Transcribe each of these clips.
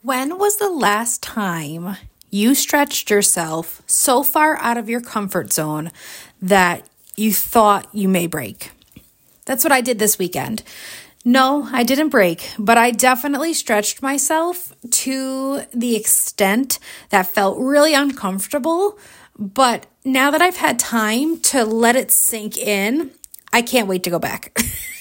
When was the last time you stretched yourself so far out of your comfort zone that you thought you may break? That's what I did this weekend. No, I didn't break, but I definitely stretched myself to the extent that felt really uncomfortable. But now that I've had time to let it sink in, I can't wait to go back.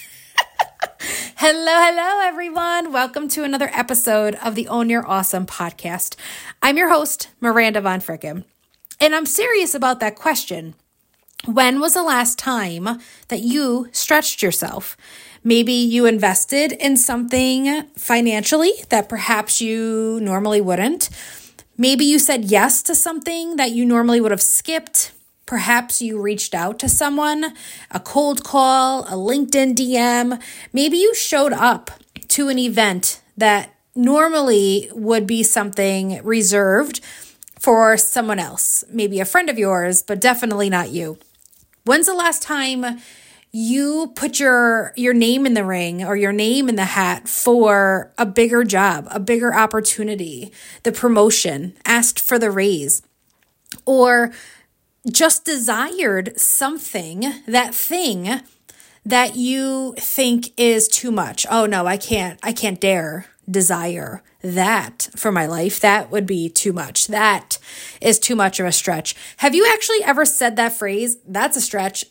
Hello, everyone. Welcome to another episode of the Own Your Awesome podcast. I'm your host, Miranda Von Fricken, and I'm serious about that question. When was the last time that you stretched yourself? Maybe you invested in something financially that perhaps you normally wouldn't. Maybe you said yes to something that you normally would have skipped. Perhaps you reached out to someone, a cold call, a LinkedIn DM. Maybe you showed up to an event that normally would be something reserved for someone else, maybe a friend of yours, but definitely not you. When's the last time you put your name in the ring or your name in the hat for a bigger job, a bigger opportunity, the promotion, asked for the raise, or just desired something, that thing that you think is too much? Oh no, I can't dare desire that for my life. That would be too much. That is too much of a stretch. Have you actually ever said that phrase? That's a stretch.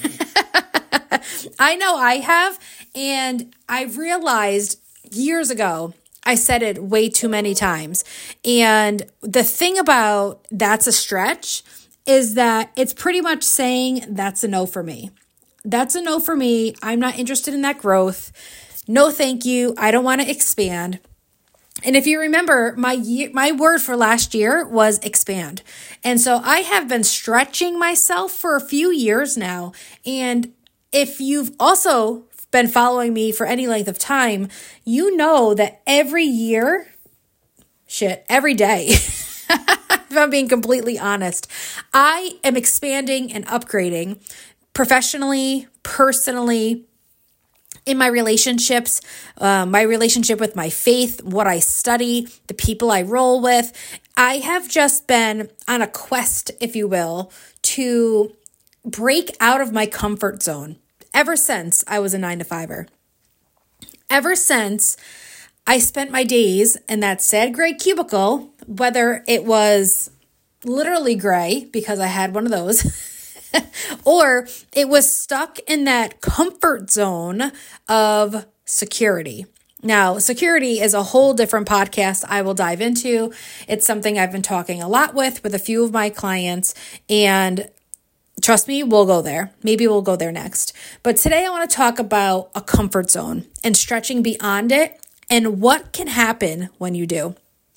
I know I have, and I've realized years ago, I said it way too many times. And the thing about that's a stretch is that it's pretty much saying my no for me. That's a no for me. I'm not interested in that growth. No, thank you. I don't want to expand. And if you remember, my word for last year was expand. And so I have been stretching myself for a few years now. And if you've also been following me for any length of time, you know that every day, if I'm being completely honest, I am expanding and upgrading professionally, personally, in my relationships, my relationship with my faith, what I study, the people I roll with. I have just been on a quest, if you will, to break out of my comfort zone ever since I was a 9-to-5er. Ever since I spent my days in that sad gray cubicle, whether it was literally gray because I had one of those, or it was stuck in that comfort zone of security. Now, security is a whole different podcast I will dive into. It's something I've been talking a lot with a few of my clients, and trust me, we'll go there. Maybe we'll go there next. But today I want to talk about a comfort zone and stretching beyond it and what can happen when you do.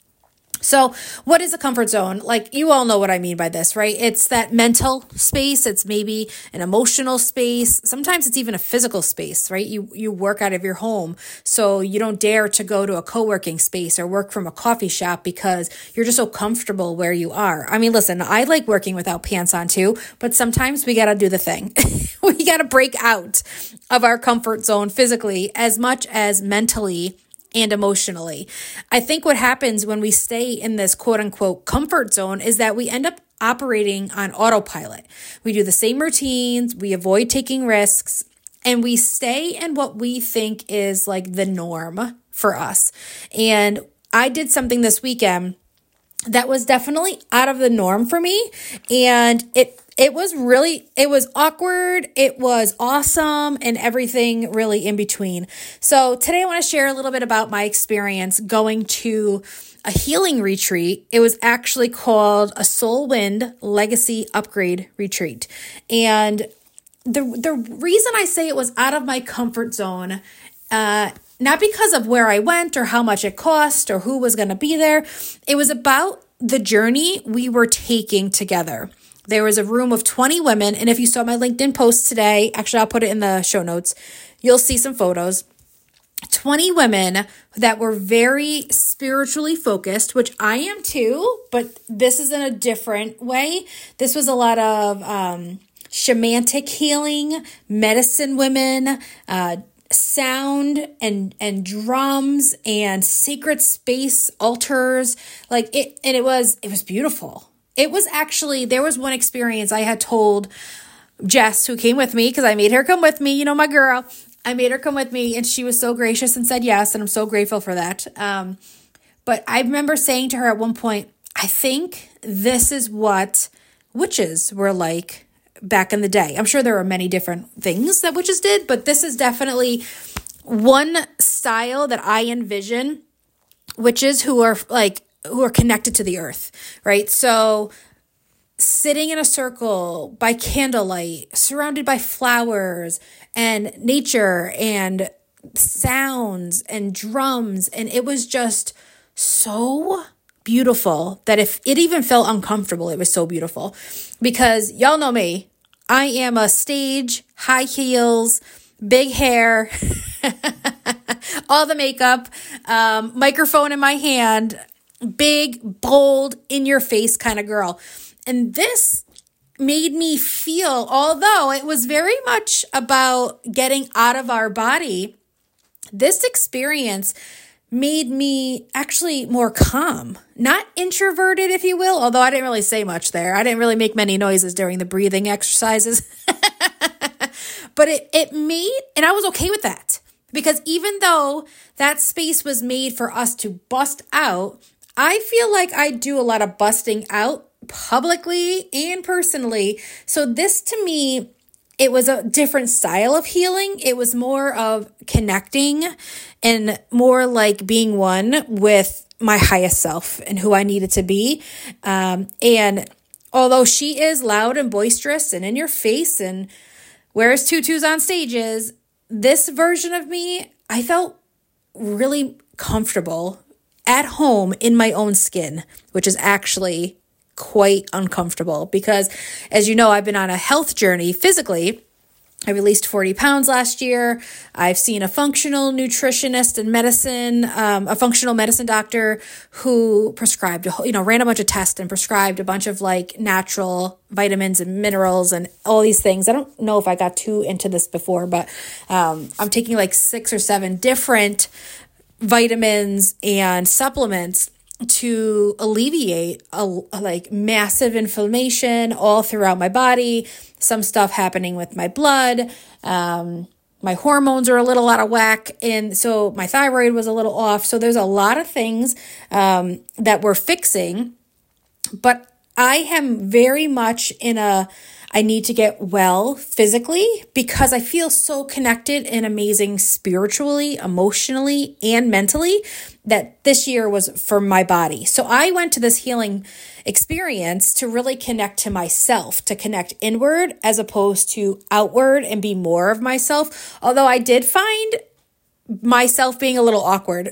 So what is a comfort zone? Like, you all know what I mean by this, right? It's that mental space. It's maybe an emotional space. Sometimes it's even a physical space, right? You work out of your home, so you don't dare to go to a co-working space or work from a coffee shop because you're just so comfortable where you are. I mean, listen, I like working without pants on too, but sometimes we got to do the thing. We got to break out of our comfort zone physically as much as mentally and emotionally. I think what happens when we stay in this quote unquote comfort zone is that we end up operating on autopilot. We do the same routines, we avoid taking risks, and we stay in what we think is like the norm for us. And I did something this weekend that was definitely out of the norm for me. And it was awkward, it was awesome, and everything really in between. So today I want to share a little bit about my experience going to a healing retreat. It was actually called a Soul Wind Legacy Upgrade Retreat. And the reason I say it was out of my comfort zone, not because of where I went or how much it cost or who was going to be there. It was about the journey we were taking together. There was a room of 20 women. And if you saw my LinkedIn post today, actually, I'll put it in the show notes. You'll see some photos. 20 women that were very spiritually focused, which I am too, but this is in a different way. This was a lot of shamanic healing, medicine women, sound and drums and sacred space altars, like it. And it was beautiful. It was actually, there was one experience I had told Jess, who came with me, because I made her come with me, you know, my girl. I made her come with me, and she was so gracious and said yes, and I'm so grateful for that. But I remember saying to her at one point, I think this is what witches were like back in the day. I'm sure there are many different things that witches did, but this is definitely one style that I envision witches who are connected to the earth, right? So sitting in a circle by candlelight, surrounded by flowers and nature and sounds and drums. And it was just so beautiful that if it even felt uncomfortable, it was so beautiful. Because y'all know me, I am a stage, high heels, big hair, all the makeup, microphone in my hand, big, bold, in your face kind of girl. And this made me feel, although it was very much about getting out of our body, this experience made me actually more calm, not introverted, if you will, although I didn't really say much there. I didn't really make many noises during the breathing exercises. But it made, and I was okay with that, because even though that space was made for us to bust out, I feel like I do a lot of busting out publicly and personally. So this, to me, it was a different style of healing. It was more of connecting and more like being one with my highest self and who I needed to be. And although she is loud and boisterous and in your face and wears tutus on stages, this version of me, I felt really comfortable at home in my own skin, which is actually quite uncomfortable because, as you know, I've been on a health journey physically. I released 40 pounds last year. I've seen a functional nutritionist and a functional medicine doctor who prescribed, ran a bunch of tests and prescribed a bunch of like natural vitamins and minerals and all these things. I don't know if I got too into this before, but I'm taking like 6 or 7 different vitamins and supplements to alleviate like massive inflammation all throughout my body, some stuff happening with my blood. My hormones are a little out of whack. And so my thyroid was a little off. So there's a lot of things that we're fixing, but I am very much I need to get well physically because I feel so connected and amazing spiritually, emotionally, and mentally that this year was for my body. So I went to this healing experience to really connect to myself, to connect inward as opposed to outward and be more of myself. Although I did find myself being a little awkward.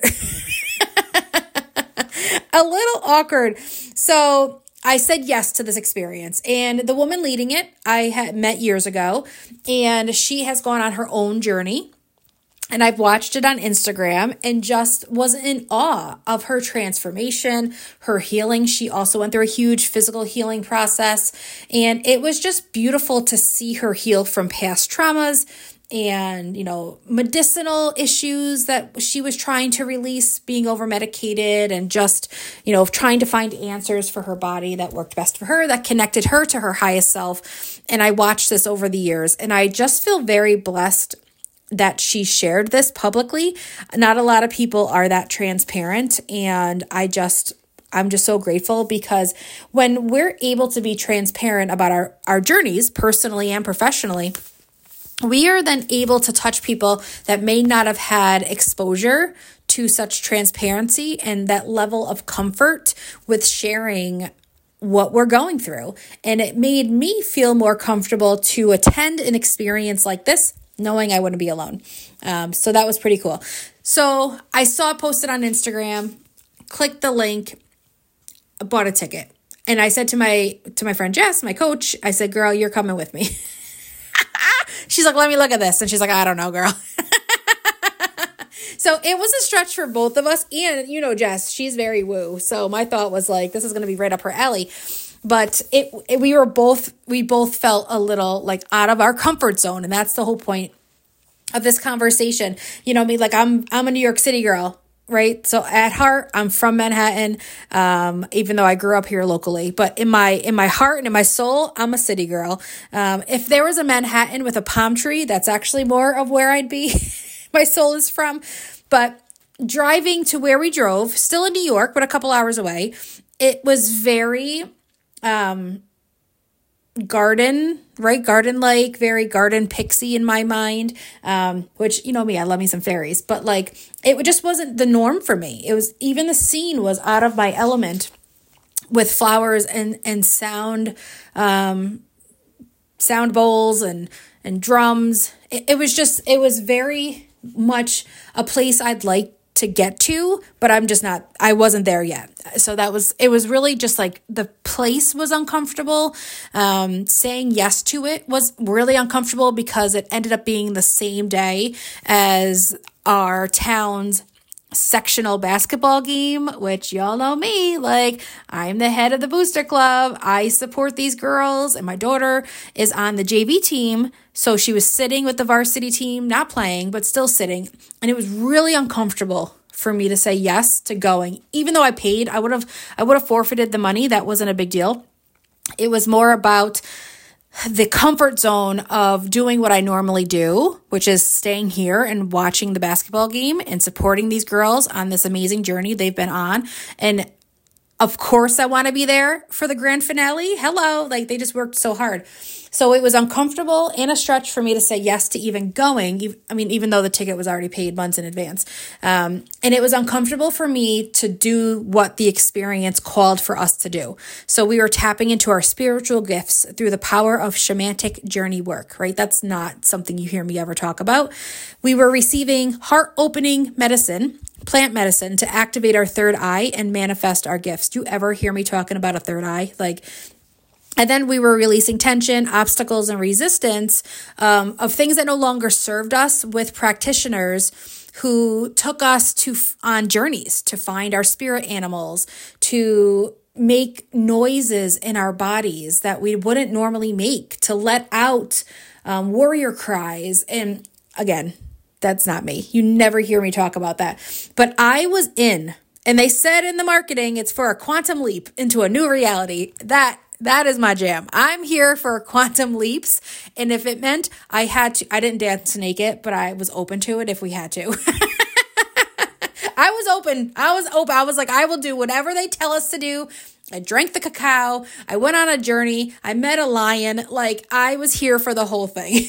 A little awkward. So I said yes to this experience, and the woman leading it I had met years ago, and she has gone on her own journey, and I've watched it on Instagram and just was in awe of her transformation, her healing. She also went through a huge physical healing process, and it was just beautiful to see her heal from past traumas and, medicinal issues that she was trying to release, being over medicated and just, trying to find answers for her body that worked best for her, that connected her to her highest self. And I watched this over the years, and I just feel very blessed that she shared this publicly. Not a lot of people are that transparent, and I'm just so grateful because when we're able to be transparent about our journeys, personally and professionally, we are then able to touch people that may not have had exposure to such transparency and that level of comfort with sharing what we're going through. And it made me feel more comfortable to attend an experience like this, knowing I wouldn't be alone. So that was pretty cool. So I saw it posted on Instagram, clicked the link, bought a ticket. And I said to my friend Jess, my coach, I said, girl, you're coming with me. She's like, let me look at this. And she's like, I don't know, girl. So it was a stretch for both of us. And, Jess, she's very woo. So my thought was like, this is going to be right up her alley. But we both felt a little like out of our comfort zone. And that's the whole point of this conversation. You know me, like I'm a New York City girl, right? So at heart, I'm from Manhattan, even though I grew up here locally. But in my heart and in my soul, I'm a city girl. If there was a Manhattan with a palm tree, that's actually more of where I'd be. My soul is from. But driving to where we drove, still in New York, but a couple hours away, it was very garden, right? Garden-like, very garden pixie in my mind, which, you know me, I love me some fairies, but like, it just wasn't the norm for me. It was, even the scene was out of my element with flowers and sound, sound bowls and drums. It was very much a place I'd like to get to, but I wasn't there yet. So it was really just like the place was uncomfortable. Saying yes to it was really uncomfortable because it ended up being the same day as our town's sectional basketball game, which y'all know me, like I'm the head of the booster club. I support these girls and my daughter is on the JV team. So she was sitting with the varsity team, not playing, but still sitting. And it was really uncomfortable for me to say yes to going. Even though I paid, I would have forfeited the money. That wasn't a big deal. It was more about the comfort zone of doing what I normally do, which is staying here and watching the basketball game and supporting these girls on this amazing journey they've been on. And of course, I want to be there for the grand finale. Hello, like they just worked so hard. So it was uncomfortable and a stretch for me to say yes to even going. I mean, even though the ticket was already paid months in advance. And it was uncomfortable for me to do what the experience called for us to do. So we were tapping into our spiritual gifts through the power of shamanic journey work, right? That's not something you hear me ever talk about. We were receiving heart-opening medicine, plant medicine, to activate our third eye and manifest our gifts. Do you ever hear me talking about a third eye? And then we were releasing tension, obstacles, and resistance of things that no longer served us with practitioners who took us on journeys to find our spirit animals, to make noises in our bodies that we wouldn't normally make, to let out warrior cries. And again, that's not me. You never hear me talk about that. But I was in, and they said in the marketing, it's for a quantum leap into a new reality. That is my jam. I'm here for quantum leaps. And if it meant I didn't dance naked, but I was open to it if we had to. I was open. I was like, I will do whatever they tell us to do. I drank the cacao. I went on a journey. I met a lion. Like, I was here for the whole thing.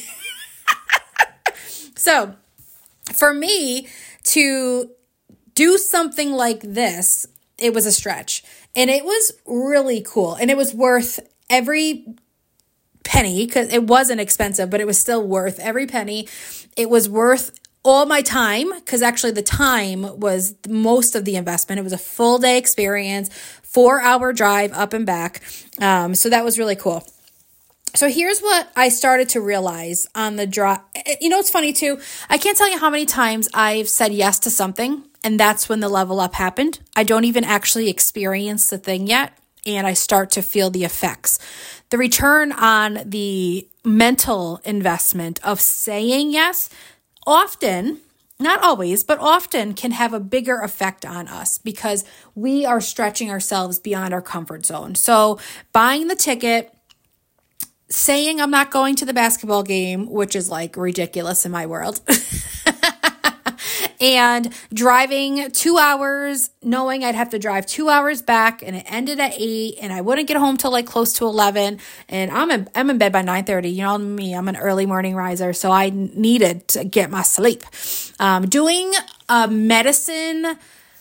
So for me to do something like this, it was a stretch. And it was really cool. And it was worth every penny, because it wasn't expensive, but it was still worth every penny. It was worth all my time, because actually the time was most of the investment. It was a full day experience, 4-hour drive up and back. So that was really cool. So here's what I started to realize on the drive. You know, it's funny too. I can't tell you how many times I've said yes to something, and that's when the level up happened. I don't even actually experience the thing yet, and I start to feel the effects. The return on the mental investment of saying yes often, not always, but often can have a bigger effect on us because we are stretching ourselves beyond our comfort zone. So buying the ticket, saying I'm not going to the basketball game, which is like ridiculous in my world, and driving 2 hours, knowing I'd have to drive 2 hours back, and it ended at 8, and I wouldn't get home till like close to 11, and I'm in bed by 9:30. You know me, I'm an early morning riser, so I needed to get my sleep. Doing a medicine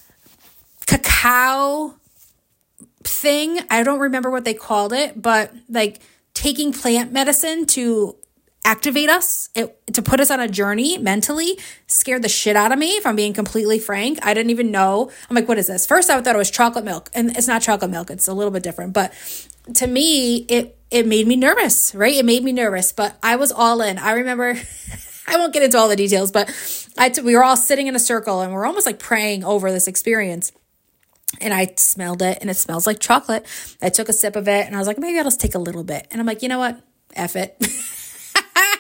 cacao thing, I don't remember what they called it, but like taking plant medicine to activate us, to put us on a journey mentally, scared the shit out of me, if I'm being completely frank. I didn't even know. I'm like, what is this? First, I thought it was chocolate milk, and it's not chocolate milk. It's a little bit different. But to me, it made me nervous, right? It made me nervous, but I was all in. I remember, I won't get into all the details, but we were all sitting in a circle, and we're almost like praying over this experience. And I smelled it, and it smells like chocolate. I took a sip of it, and I was like, maybe I'll just take a little bit. And I'm like, you know what? F it. I'm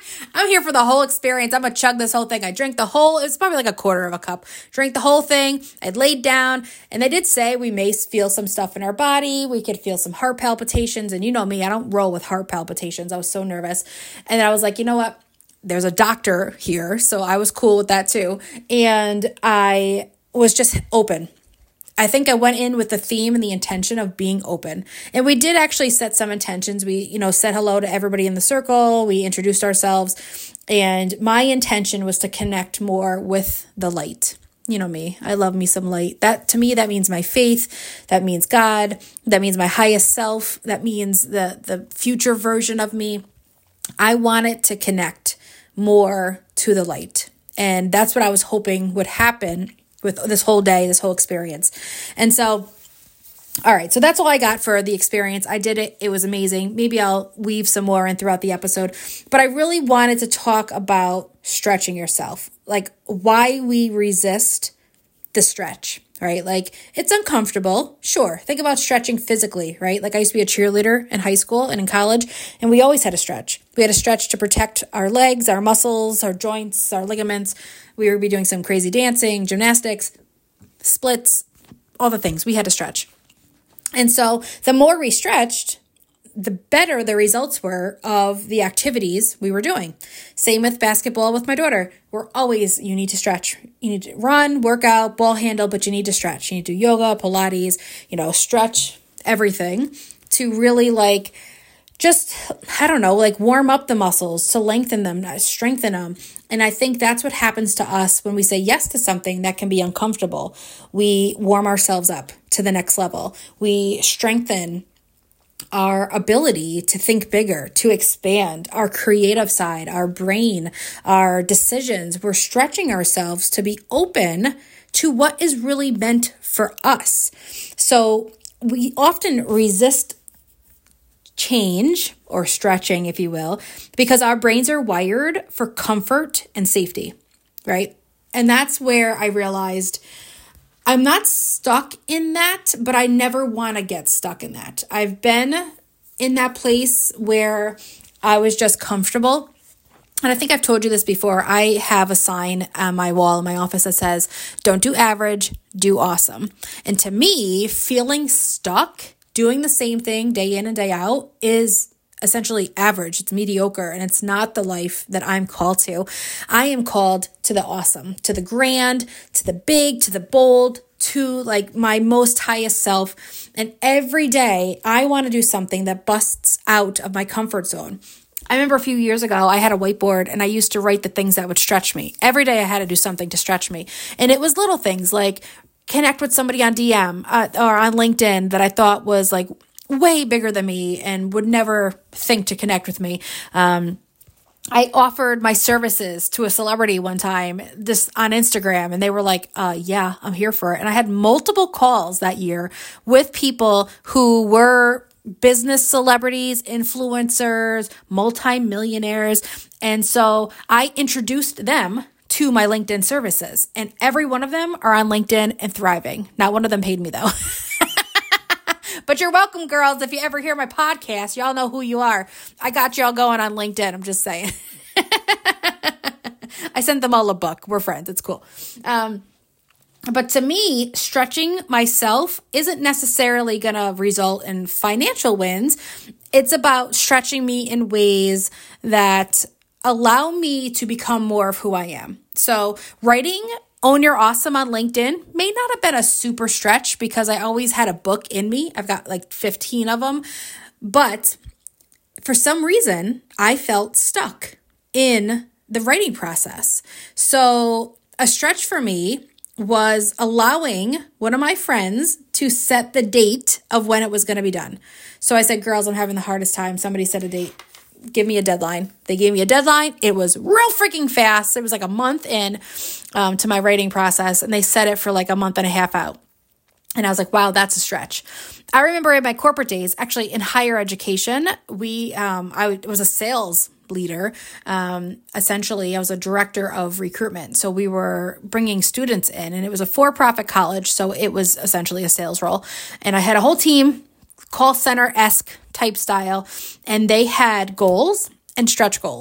I'm here for the whole experience. I'm going to chug this whole thing. I drank the whole, it was probably like a quarter of a cup. Drank the whole thing. I laid down, and they did say we may feel some stuff in our body. We could feel some heart palpitations. And you know me, I don't roll with heart palpitations. I was so nervous. And then I was like, you know what? There's a doctor here. So I was cool with that too. And I was just open. I think I went in with the theme and the intention of being open. And we did actually set some intentions. We, said hello to everybody in the circle. We introduced ourselves. And my intention was to connect more with the light. You know me. I love me some light. That, to me, that means my faith. That means God. That means my highest self. That means the future version of me. I want it to connect more to the light. And that's what I was hoping would happen with this whole day, this whole experience. And so, all right, so that's all I got for the experience. I did it. It was amazing. Maybe I'll weave some more in throughout the episode. But I really wanted to talk about stretching yourself, like why we resist the stretch, right? Like it's uncomfortable. Sure. Think about stretching physically, right? Like I used to be a cheerleader in high school and in college, and we always had to stretch. We had to stretch to protect our legs, our muscles, our joints, our ligaments. We would be doing some crazy dancing, gymnastics, splits, all the things. We had to stretch. And so the more we stretched, the better the results were of the activities we were doing. Same with basketball with my daughter. You need to stretch. You need to run, work out, ball handle, but you need to stretch. You need to do yoga, Pilates, stretch everything to really warm up the muscles, to lengthen them, strengthen them. And I think that's what happens to us when we say yes to something that can be uncomfortable. We warm ourselves up to the next level. We strengthen our ability to think bigger, to expand our creative side, our brain, our decisions. We're stretching ourselves to be open to what is really meant for us. So we often resist change or stretching, if you will, because our brains are wired for comfort and safety, right? And that's where I realized I'm not stuck in that, but I never want to get stuck in that. I've been in that place where I was just comfortable. And I think I've told you this before. I have a sign on my wall in my office that says, don't do average, do awesome. And to me, feeling stuck doing the same thing day in and day out is essentially average. It's mediocre, and it's not the life that I'm called to. I am called to the awesome, to the grand, to the big, to the bold, to my most highest self. And every day I want to do something that busts out of my comfort zone. I remember a few years ago, I had a whiteboard and I used to write the things that would stretch me. Every day I had to do something to stretch me. And it was little things like connect with somebody on DM or on LinkedIn that I thought was way bigger than me and would never think to connect with me. I offered my services to a celebrity one time just on Instagram, and they were like, yeah, I'm here for it. And I had multiple calls that year with people who were business celebrities, influencers, multimillionaires. And so I introduced them to my LinkedIn services, and every one of them are on LinkedIn and thriving. Not one of them paid me though. But you're welcome, girls. If you ever hear my podcast, y'all know who you are. I got y'all going on LinkedIn. I'm just saying. I sent them all a book. We're friends. It's cool. But to me, stretching myself isn't necessarily going to result in financial wins. It's about stretching me in ways that allow me to become more of who I am. So writing Own Your Awesome on LinkedIn may not have been a super stretch because I always had a book in me. I've got 15 of them. But for some reason, I felt stuck in the writing process. So a stretch for me was allowing one of my friends to set the date of when it was going to be done. So I said, girls, I'm having the hardest time. Somebody set a date. Give me a deadline. They gave me a deadline. It was real freaking fast. It was a month in to my writing process, and they set it for a month and a half out. And I was like, wow, that's a stretch. I remember in my corporate days, actually in higher education, I was a sales leader. Essentially, I was a director of recruitment. So we were bringing students in, and it was a for-profit college. So it was essentially a sales role. And I had a whole team, call center-esque type style, and they had goals and stretch goals.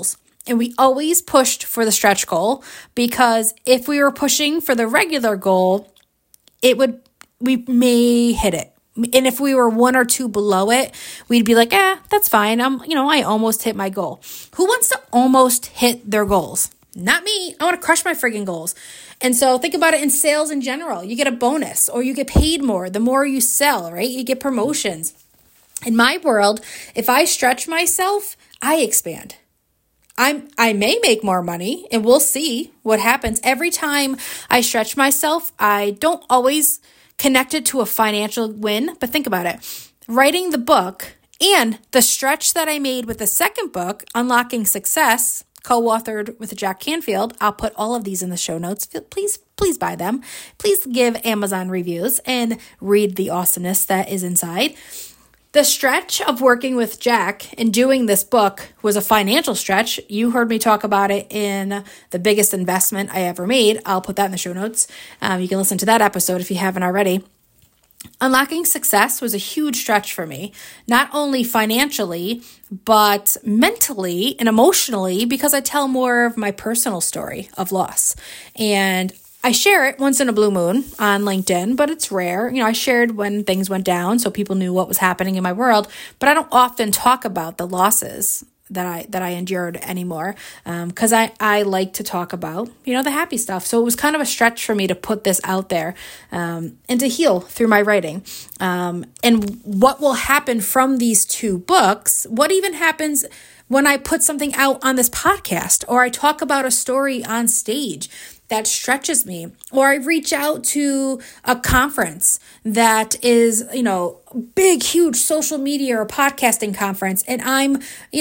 And we always pushed for the stretch goal, because if we were pushing for the regular goal, we may hit it. And if we were 1 or 2 below it, we'd be like, that's fine. I almost hit my goal. Who wants to almost hit their goals? Not me. I want to crush my friggin' goals. And so think about it in sales in general. You get a bonus, or you get paid more the more you sell, right? You get promotions. In my world, if I stretch myself, I expand. I may make more money, and we'll see what happens. Every time I stretch myself, I don't always connect it to a financial win, but think about it. Writing the book and the stretch that I made with the second book, Unlocking Success, co-authored with Jack Canfield. I'll put all of these in the show notes. Please buy them. Please give Amazon reviews and read the awesomeness that is inside. The stretch of working with Jack and doing this book was a financial stretch. You heard me talk about it in the biggest investment I ever made. I'll put that in the show notes. You can listen to that episode if you haven't already. Unlocking Success was a huge stretch for me, not only financially, but mentally and emotionally, because I tell more of my personal story of loss. And I share it once in a blue moon on LinkedIn, but it's rare. I shared when things went down so people knew what was happening in my world, but I don't often talk about the losses that I endured anymore, because I like to talk about, the happy stuff. So it was kind of a stretch for me to put this out there, and to heal through my writing. And what will happen from these 2 books, what even happens when I put something out on this podcast, or I talk about a story on stage that stretches me, or I reach out to a conference that is, big, huge social media or podcasting conference, and I'm,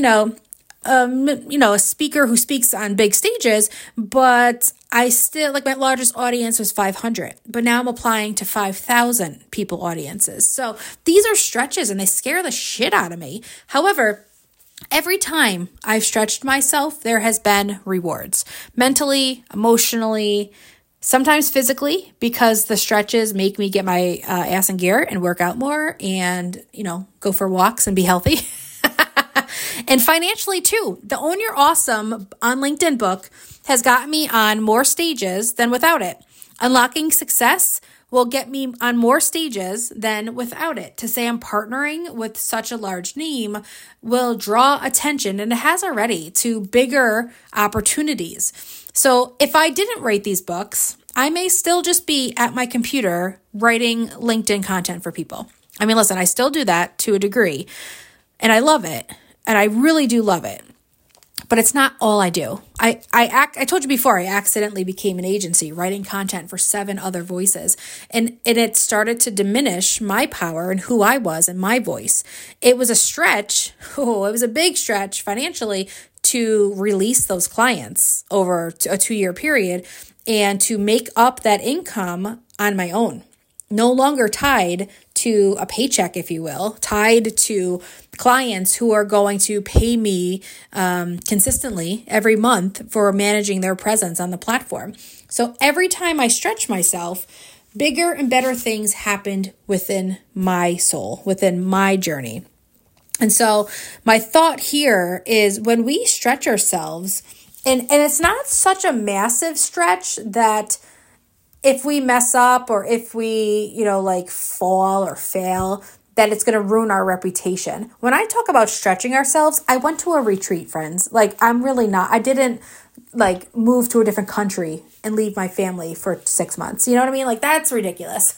a speaker who speaks on big stages, but I still, my largest audience was 500, but now I'm applying to 5,000 people audiences. So these are stretches, and they scare the shit out of me. However, every time I've stretched myself, there has been rewards, mentally, emotionally, sometimes physically, because the stretches make me get my ass in gear and work out more and, go for walks and be healthy. And financially too. The Own Your Awesome on LinkedIn book has gotten me on more stages than without it. Unlocking Success will get me on more stages than without it. To say I'm partnering with such a large name will draw attention, and it has already, to bigger opportunities. So if I didn't write these books, I may still just be at my computer writing LinkedIn content for people. Listen, I still do that to a degree, and I love it, and I really do love it. But it's not all I do. I told you before, I accidentally became an agency writing content for 7 other voices. And it started to diminish my power and who I was and my voice. It was a stretch. It was a big stretch financially to release those clients over a 2-year period and to make up that income on my own. No longer tied to a paycheck, if you will, tied to clients who are going to pay me consistently every month for managing their presence on the platform. So every time I stretch myself, bigger and better things happened within my soul, within my journey. And so my thought here is, when we stretch ourselves, and it's not such a massive stretch that if we mess up or if we, fall or fail, that it's going to ruin our reputation. When I talk about stretching ourselves, I went to a retreat, friends. I didn't move to a different country and leave my family for 6 months. You know what I mean? That's ridiculous.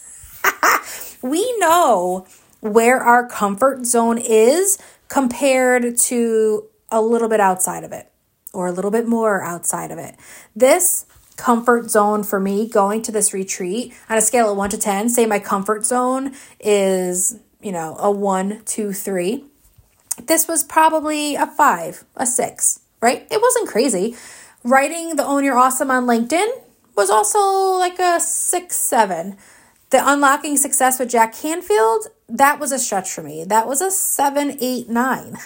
We know where our comfort zone is compared to a little bit outside of it, or a little bit more outside of it. This comfort zone for me, going to this retreat, on a scale of 1 to 10, say my comfort zone is, a 1, 2, 3. This was probably a 5, a 6, right? It wasn't crazy. Writing the Own Your Awesome on LinkedIn was also a 6, 7. The Unlocking Success with Jack Canfield, that was a stretch for me. That was a 7, 8, 9.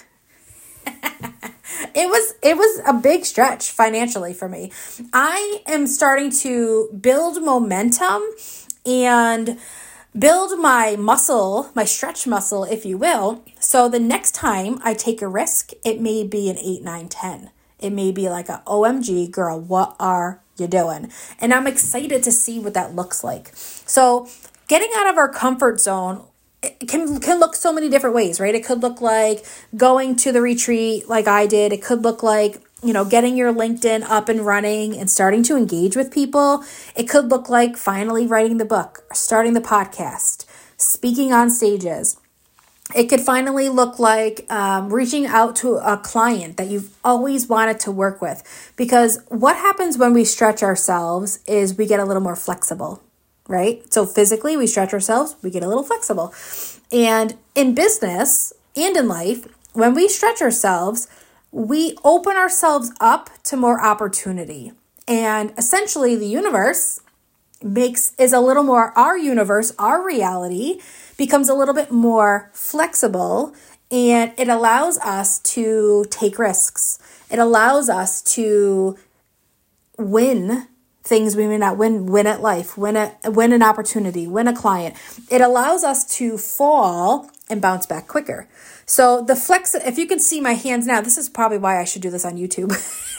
It was a big stretch financially for me. I am starting to build momentum and build my muscle, my stretch muscle, if you will. So the next time I take a risk, it may be an 8, 9, 10. It may be like a OMG girl, what are you doing? And I'm excited to see what that looks like. So getting out of our comfort zone, it can look so many different ways, right? It could look like going to the retreat like I did. It could look like, getting your LinkedIn up and running and starting to engage with people. It could look like finally writing the book, starting the podcast, speaking on stages. It could finally look like reaching out to a client that you've always wanted to work with. Because what happens when we stretch ourselves is we get a little more flexible, right? So physically we stretch ourselves, we get a little flexible. And in business and in life, when we stretch ourselves, we open ourselves up to more opportunity. And essentially the universe is a little more, our universe, our reality becomes a little bit more flexible, and it allows us to take risks. It allows us to win things we may not win at life, win an opportunity, win a client. It allows us to fall and bounce back quicker. So if you can see my hands now, this is probably why I should do this on YouTube.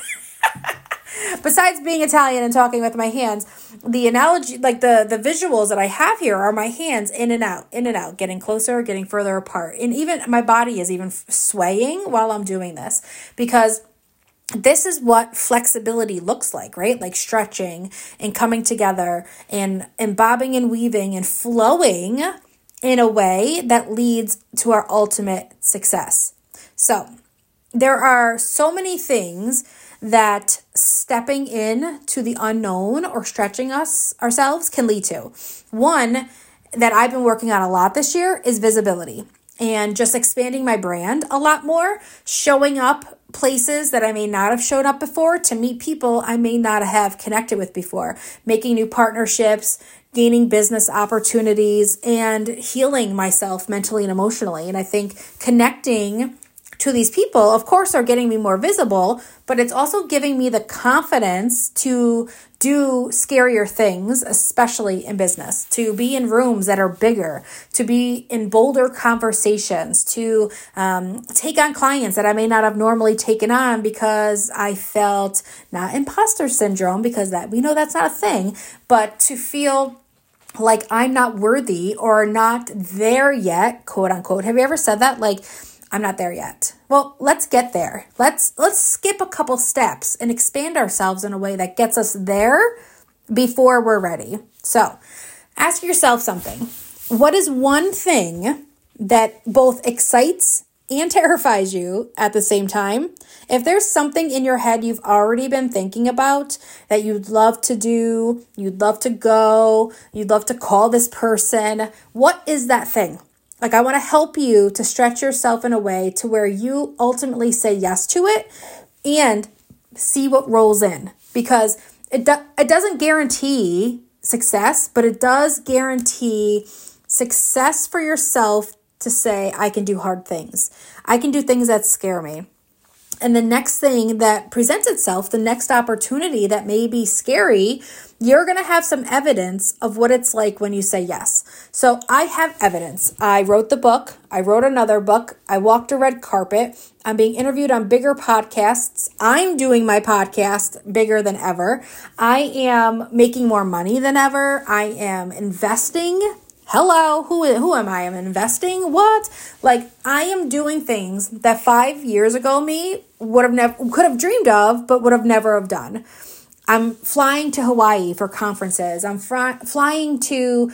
Besides being Italian and talking with my hands, the analogy, like the visuals that I have here are my hands in and out, getting closer, getting further apart. And even my body is even swaying while I'm doing this, because this is what flexibility looks like, right? Like stretching and coming together and bobbing and weaving and flowing in a way that leads to our ultimate success. So there are so many things that stepping in to the unknown or stretching ourselves can lead to. One that I've been working on a lot this year is visibility, and just expanding my brand a lot more, showing up places that I may not have shown up before to meet people I may not have connected with before, making new partnerships, gaining business opportunities, and healing myself mentally and emotionally. And I think connecting to these people, of course, are getting me more visible, but it's also giving me the confidence to do scarier things, especially in business, to be in rooms that are bigger, to be in bolder conversations, to take on clients that I may not have normally taken on because I felt not imposter syndrome, because that we know that's not a thing, but to feel like I'm not worthy or not there yet, quote unquote. Have you ever said that? Like, I'm not there yet. Well, let's get there. Let's skip a couple steps and expand ourselves in a way that gets us there before we're ready. So ask yourself something. What is one thing that both excites and terrifies you at the same time? If there's something in your head you've already been thinking about that you'd love to do, you'd love to go, you'd love to call this person, what is that thing? Like, I want to help you to stretch yourself in a way to where you ultimately say yes to it and see what rolls in. Because it doesn't guarantee success, but it does guarantee success for yourself to say, I can do hard things. I can do things that scare me. And the next thing that presents itself, the next opportunity that may be scary, you're going to have some evidence of what it's like when you say yes. So I have evidence. I wrote the book. I wrote another book. I walked a red carpet. I'm being interviewed on bigger podcasts. I'm doing my podcast bigger than ever. I am making more money than ever. I am investing. Hello, who am I? I'm investing? What? Like, I am doing things that 5 years ago me could have dreamed of, but would have never have done. I'm flying to Hawaii for conferences. I'm flying to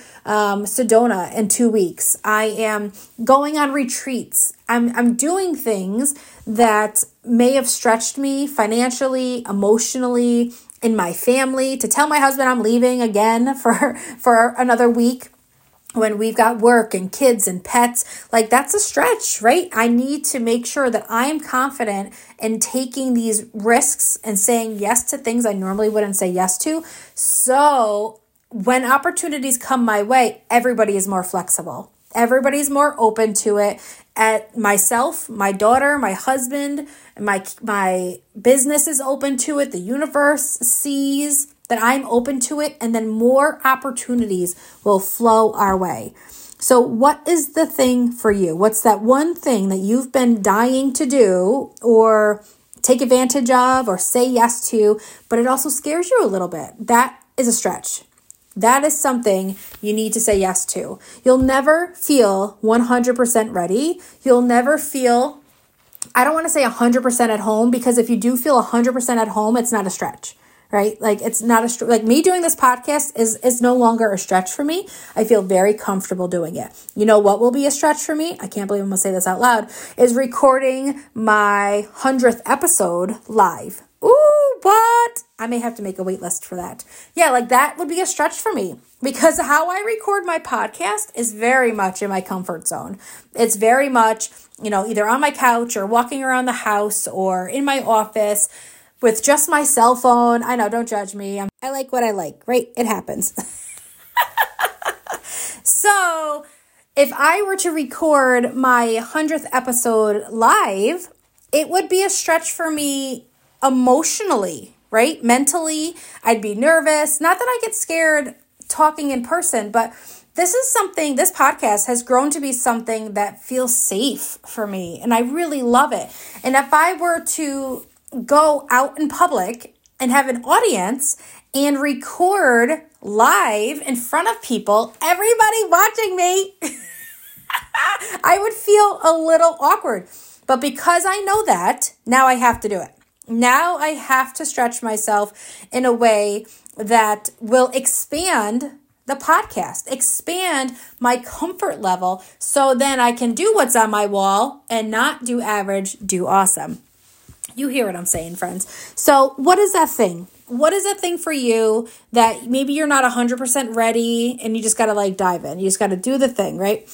Sedona in 2 weeks. I am going on retreats. I'm doing things that may have stretched me financially, emotionally, in my family. To tell my husband I'm leaving again for another week, when we've got work and kids and pets, like, that's a stretch, right? I need to make sure that I am confident in taking these risks and saying yes to things I normally wouldn't say yes to. So when opportunities come my way, everybody is more flexible. Everybody's more open to it. At myself, my daughter, my husband, my business is open to it. The universe sees that I'm open to it, and then more opportunities will flow our way. So what is the thing for you? What's that one thing that you've been dying to do or take advantage of or say yes to, but it also scares you a little bit. That is a stretch. That is something you need to say yes to. You'll never feel 100% ready. You'll never feel, I don't want to say 100% at home, because if you do feel 100% at home, it's not a stretch, right? Like it's not like me doing this podcast is no longer a stretch for me. I feel very comfortable doing it. You know what will be a stretch for me? I can't believe I'm going to say this out loud, is recording my 100th episode live. Ooh, what? I may have to make a wait list for that. Yeah, like that would be a stretch for me, because how I record my podcast is very much in my comfort zone. It's very much, either on my couch or walking around the house or in my office with just my cell phone. I know, don't judge me. I like what I like, right? It happens. So if I were to record my 100th episode live, it would be a stretch for me emotionally, right? Mentally, I'd be nervous. Not that I get scared talking in person, but this podcast has grown to be something that feels safe for me, and I really love it. And if I were to go out in public and have an audience and record live in front of people, everybody watching me, I would feel a little awkward. But because I know that, now I have to do it. Now I have to stretch myself in a way that will expand the podcast, expand my comfort level, so then I can do what's on my wall and not do average, do awesome. You hear what I'm saying, friends. So what is that thing? What is that thing for you that maybe you're not 100% ready and you just got to dive in? You just got to do the thing, right?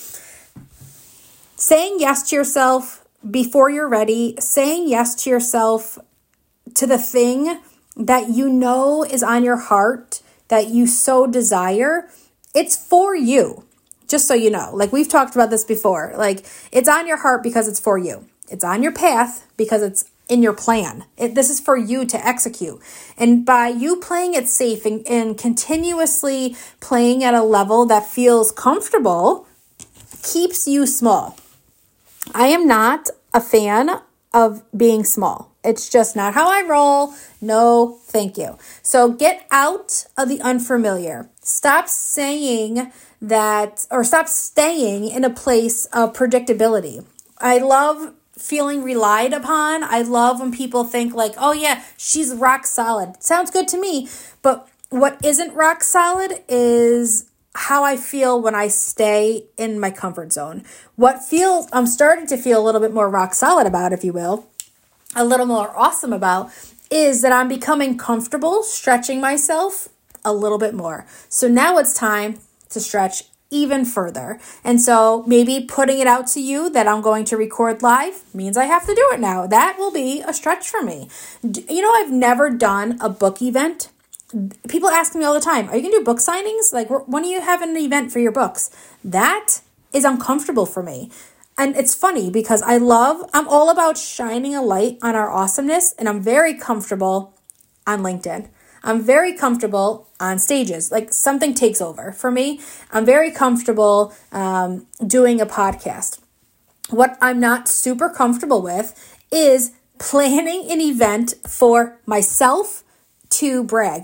Saying yes to yourself before you're ready, saying yes to yourself to the thing that you know is on your heart, that you so desire, it's for you. Just so you know, we've talked about this before, it's on your heart because it's for you. It's on your path because it's in your plan. This is for you to execute. And by you playing it safe and continuously playing at a level that feels comfortable, keeps you small. I am not a fan of being small. It's just not how I roll. No, thank you. So get out of the unfamiliar. Stop saying that, or stop staying in a place of predictability. I love feeling relied upon. I love when people think oh yeah, she's rock solid. Sounds good to me. But what isn't rock solid is how I feel when I stay in my comfort zone. I'm starting to feel a little bit more rock solid about, if you will, a little more awesome about, is that I'm becoming comfortable stretching myself a little bit more. So now it's time to stretch even further. And so maybe putting it out to you that I'm going to record live means I have to do it now. That will be a stretch for me. I've never done a book event. People ask me all the time, are you going to do book signings? When do you have an event for your books? That is uncomfortable for me. And it's funny because I'm all about shining a light on our awesomeness, and I'm very comfortable on LinkedIn. I'm very comfortable on stages. Something takes over for me. I'm very comfortable doing a podcast. What I'm not super comfortable with is planning an event for myself to brag.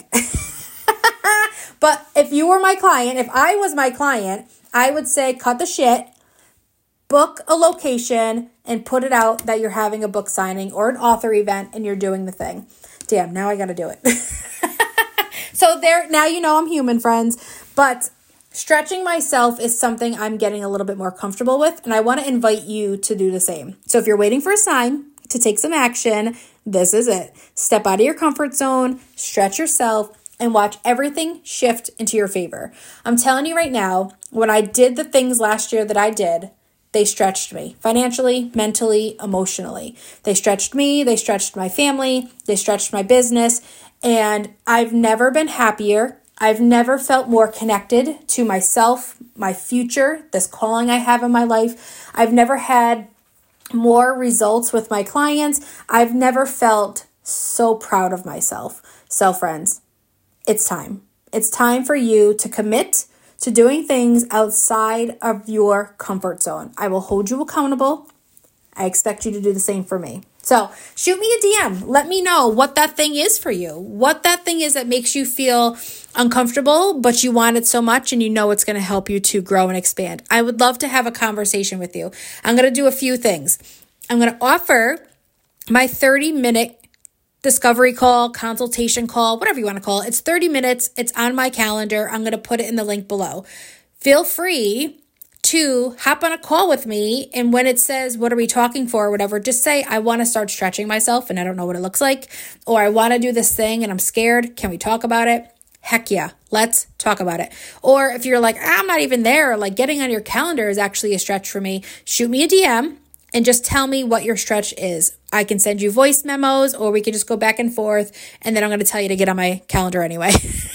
But if you were my client, if I was my client, I would say cut the shit, book a location, and put it out that you're having a book signing or an author event and you're doing the thing. Damn, now I got to do it. So now I'm human, friends. But stretching myself is something I'm getting a little bit more comfortable with, and I want to invite you to do the same. So if you're waiting for a sign to take some action, this is it. Step out of your comfort zone, stretch yourself, and watch everything shift into your favor. I'm telling you right now, when I did the things last year that I did, they stretched me financially, mentally, emotionally. They stretched me, they stretched my family, they stretched my business, and I've never been happier. I've never felt more connected to myself, my future, this calling I have in my life. I've never had more results with my clients. I've never felt so proud of myself. So friends, it's time. It's time for you to commit to doing things outside of your comfort zone. I will hold you accountable. I expect you to do the same for me. So shoot me a DM. Let me know what that thing is for you. What that thing is that makes you feel uncomfortable, but you want it so much and you know it's going to help you to grow and expand. I would love to have a conversation with you. I'm going to do a few things. I'm going to offer my 30-minute discovery call, consultation call, whatever you want to call it. It's 30 minutes. It's on my calendar. I'm going to put it in the link below. Feel free to hop on a call with me. And when it says, what are we talking for or whatever, just say, I want to start stretching myself and I don't know what it looks like. Or I want to do this thing and I'm scared. Can we talk about it? Heck yeah, let's talk about it. Or if you're like, I'm not even there, like getting on your calendar is actually a stretch for me, shoot me a DM and just tell me what your stretch is. I can send you voice memos or we can just go back and forth. And then I'm going to tell you to get on my calendar anyway.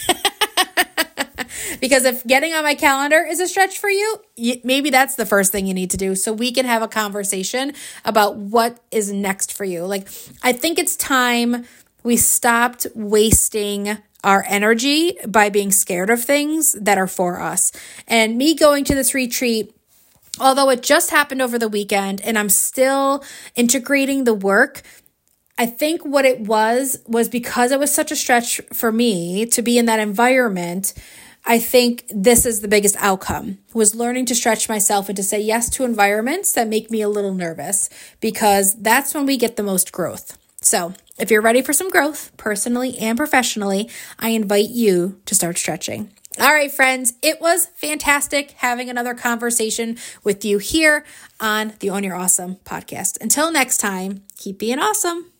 Because if getting on my calendar is a stretch for you, maybe that's the first thing you need to do so we can have a conversation about what is next for you. Like, I think it's time we stopped wasting our energy by being scared of things that are for us. And me going to this retreat, although it just happened over the weekend and I'm still integrating the work, I think what it was because it was such a stretch for me to be in that environment. I think this is the biggest outcome, was learning to stretch myself and to say yes to environments that make me a little nervous, because that's when we get the most growth. So if you're ready for some growth, personally and professionally, I invite you to start stretching. All right, friends, it was fantastic having another conversation with you here on the Own Your Awesome podcast. Until next time, keep being awesome.